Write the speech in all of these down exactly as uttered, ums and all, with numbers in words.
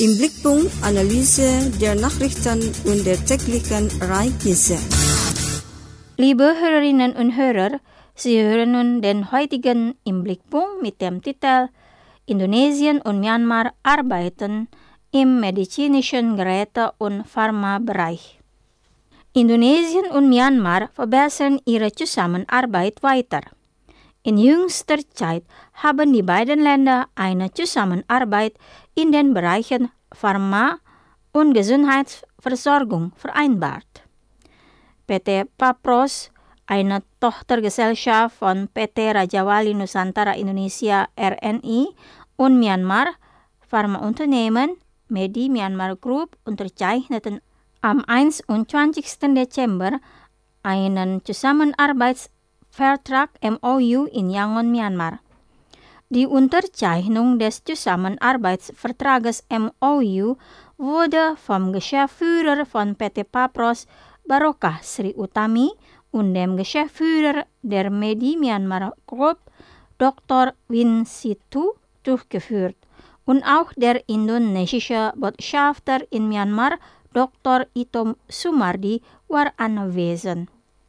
Im Blickpunkt Analyse der Nachrichten und der täglichen Ereignisse. Liebe Hörerinnen und Hörer, Sie hören nun den heutigen Im Blickpunkt mit dem Titel Indonesien und Myanmar arbeiten im medizinischen Geräte- und Pharmabereich. Indonesien und Myanmar verbessern ihre Zusammenarbeit weiter. In jüngster Zeit haben die beiden Länder eine Zusammenarbeit in den Bereichen Pharma und Gesundheitsversorgung vereinbart. P T Papros, eine Tochtergesellschaft von P T Raja Wali Nusantara Indonesia R N I und Myanmar Pharmaunternehmen Medi Myanmar Group unterzeichneten am einundzwanzigsten Dezember einen Zusammenarbeitsvertrag M O U in Yangon, Myanmar. Die Unterzeichnung des Zusammenarbeitsvertrages M O U wurde vom Geschäftsführer von P T Papros Barokah Sri Utami und dem Geschäftsführer der Medi Myanmar Group Doktor Win Situ durchgeführt und auch der indonesische Botschafter in Myanmar Doktor Ito Sumardi war anwesend.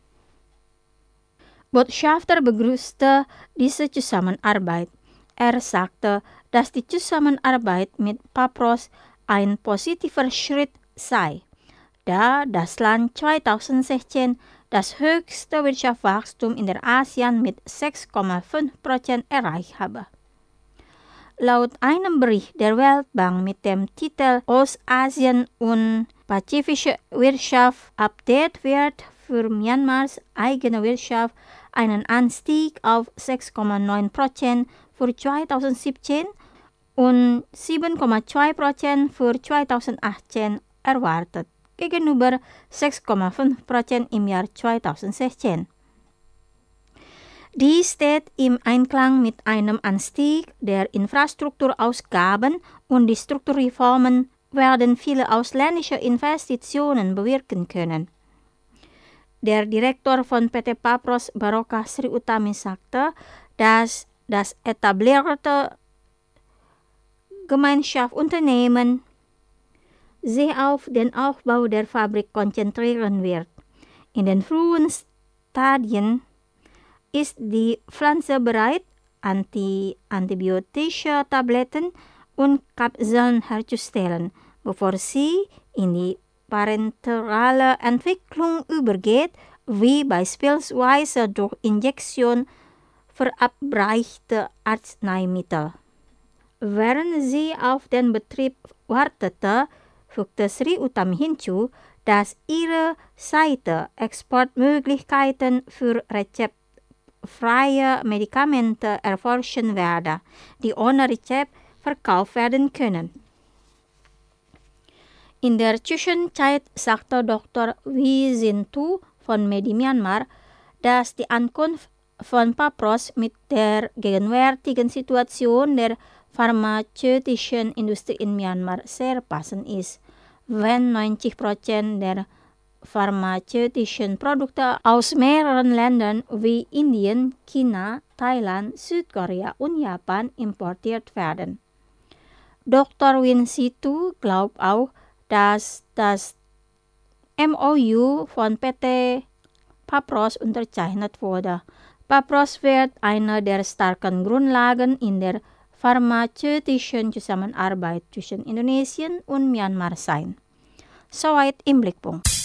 Botschafter begrüßte diese Zusammenarbeit. Er sagte, dass die Zusammenarbeit mit Papros ein positiver Schritt sei, da das Land zweitausendsechzehn das höchste Wirtschaftswachstum in der ASEAN mit sechs Komma fünf Prozent erreicht habe. Laut einem Bericht der Weltbank mit dem Titel Ostasien und Pazifische Wirtschaft Update wird für Myanmars eigene Wirtschaft einen Anstieg auf sechs Komma neun Prozent für zweitausendsiebzehn und sieben Komma zwei Prozent für zweitausendachtzehn erwartet, gegenüber sechs Komma fünf Prozent im Jahr zweitausendsechzehn. Dies steht im Einklang mit einem Anstieg der Infrastrukturausgaben und die Strukturreformen werden viele ausländische Investitionen bewirken können. Der Direktor von P T Papros Barokah Sri Utami sagte, dass das etablierte Gemeinschaftsunternehmen sich auf den Aufbau der Fabrik konzentrieren wird. In den frühen Stadien ist die Pflanze bereit, anti-antibiotische Tabletten und Kapseln herzustellen, bevor sie in die parenterale Entwicklung übergeht, wie beispielsweise durch Injektion verabreichte Arzneimittel. Während sie auf den Betrieb wartete, fügte Sri Utami hinzu, dass ihre Seite Exportmöglichkeiten für rezeptfreie Medikamente erforschen werde, die ohne Rezept verkauft werden können. In der Zwischenzeit sagte Doktor Wee Sintu von Medi Myanmar, dass die Ankunft von Papros mit der gegenwärtigen Situation der pharmazeutischen Industrie in Myanmar sehr passend ist, wenn neunzig Prozent der pharmazeutischen Produkte aus mehreren Ländern wie Indien, China, Thailand, Südkorea und Japan importiert werden. Doktor Win Situ glaubt auch, dass das M O U von P T Papros unterzeichnet wurde. Papros wird eine der starken Grundlagen in der pharmazeutischen Zusammenarbeit zwischen Indonesien und Myanmar sein. Soweit im Blickpunkt.